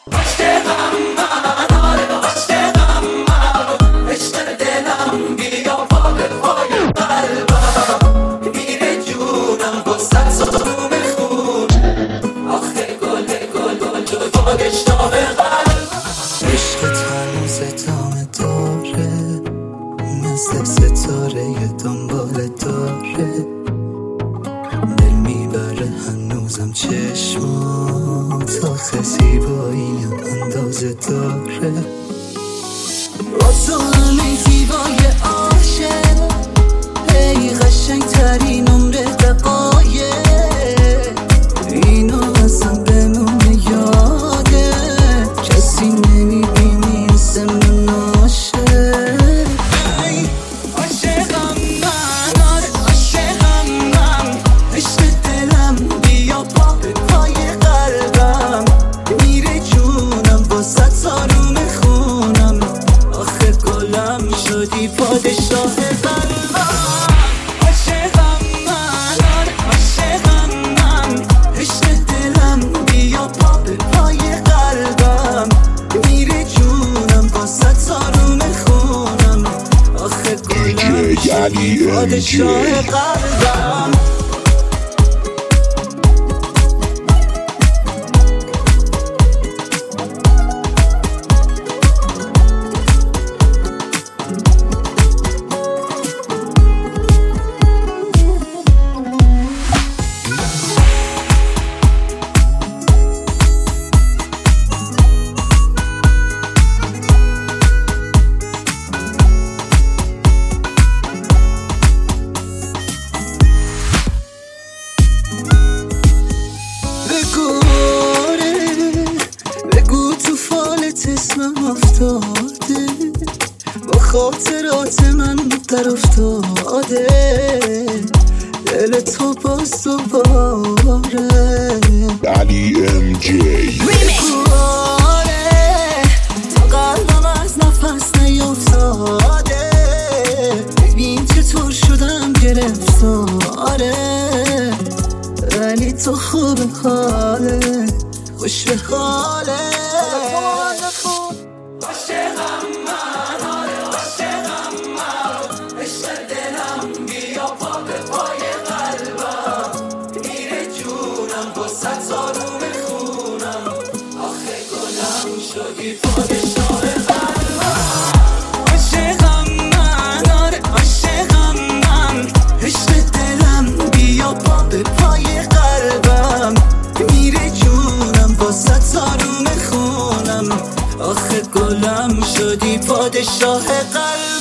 عشقت هنوز ادامه داره، مثل ستاره دنبال داره، دل میبره هنوزم چشمات، آخه زیبایی اندازه داره. با تو همه زیبای عاشق، ای قشنگ ترین عمر دقایق، اینو اصلا بمونه یاده، کسی نمیبینی مثل من عاشق. ای عاشقم من، آره عاشقم من، عشق دلم بیا پا به پای قلبم، میره جونم واسه آروم خونم، آخه گلم شدی پادشاه قلبم. عاشقم من، آره عاشقم من، عشق دلم بیا پا به پای قلبم، میره جونم واسه آروم خونم، آخه گلم شدی پادشاه قلبم. بگو تو فالت اسمم افتاده، با خاطرات من در افتاده، دل تو باز دوباره. علی ام جی تا قلبم از نفس نیفتاده، ببین چطور شدم گرفتاره، ولی تو خوب حاله، خوش به حاله. عاشقم من، آره عاشقم من، عشق دلم بیا پا به پای قلبم، میره جونم واسه آروم خونم، آخه گلم شدی پادشاه قلبم. عاشقم من، آره عاشقم من، عشق دلم بیا پا به پای قلبم، میره جونم واسه آروم خونم، آخه گلم شدی پادشاه قلبم.